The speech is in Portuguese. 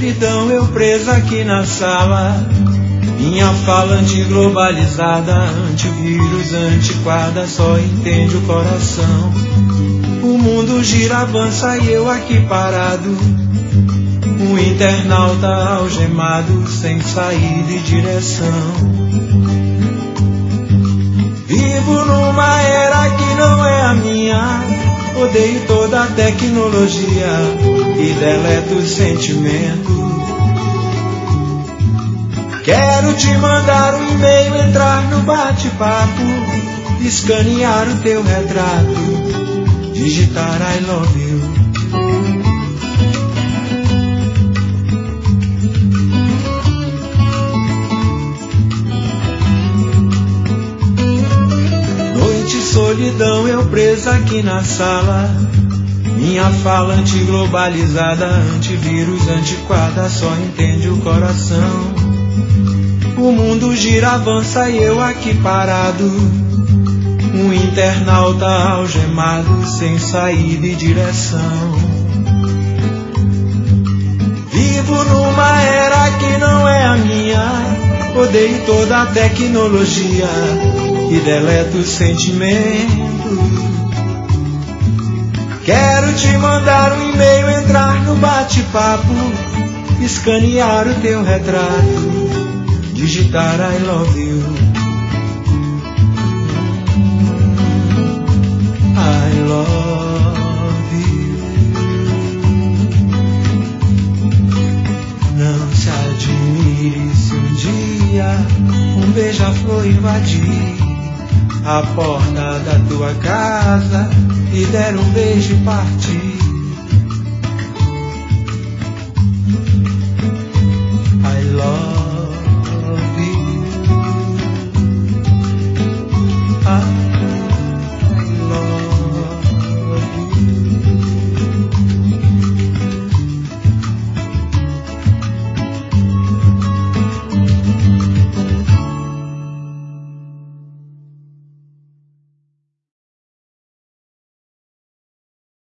solidão, eu preso aqui na sala. Minha fala antiglobalizada, antivírus, antiquada, só entende o coração. O mundo gira, avança e eu aqui parado. Um internauta algemado, sem saída e direção. Vivo numa era que não é a minha. Odeio toda a tecnologia e deleto os sentimentos. Quero te mandar um e-mail, entrar no bate-papo, escanear o teu retrato, digitar I love you. Noite, solidão, eu preso aqui na sala. Minha fala antiglobalizada, antivírus, antiquada, só entende o coração. O mundo gira, avança e eu aqui parado. Um internauta algemado, sem saída e direção. Vivo numa era que não é a minha. Odeio toda a tecnologia e deleto os sentimentos. Quero te mandar um e-mail, entrar no bate-papo, escanear o teu retrato, digitar I love you. I love you. Não se admire se um dia um beija-flor invadir a porta da tua casa e der um beijo e partir. I love you. I love you.